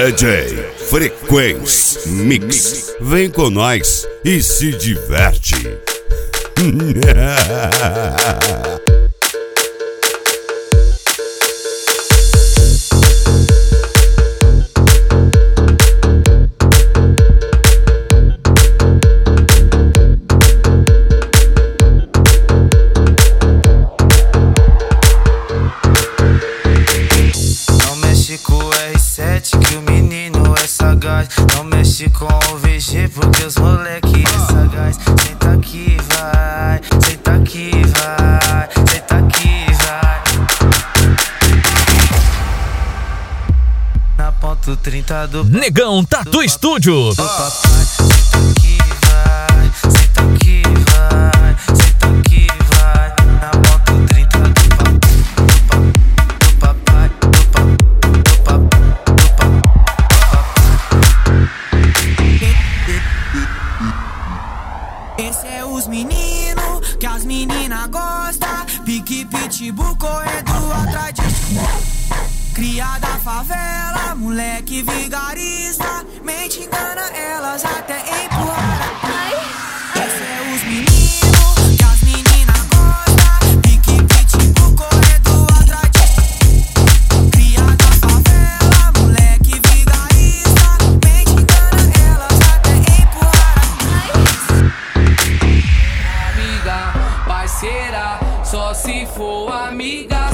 DJ Frequência Mix. Vem com nós e se diverte. Que o menino é sagaz. Não mexe com o VG porque os moleque é sagaz. Senta aqui, vai. Senta aqui, vai. Senta aqui, vai. Na ponto 30 do Negão Tatu Estúdio. Do papai. Senta aqui, vai. Senta aqui, vai. Senta aqui, vai. Na ponto 30 do papai. Esse é os meninos que as meninas gostam. Pique pitbull correndo atrás de cria da favela, moleque vigarista. Mente engana elas até empurrar. Esse é os meninos que as meninas gostam. Pique pitbull correndo atrás de cria da favela, moleque vigarista. Mente engana elas até empurrar. Amiga, parceira, só se for amiga.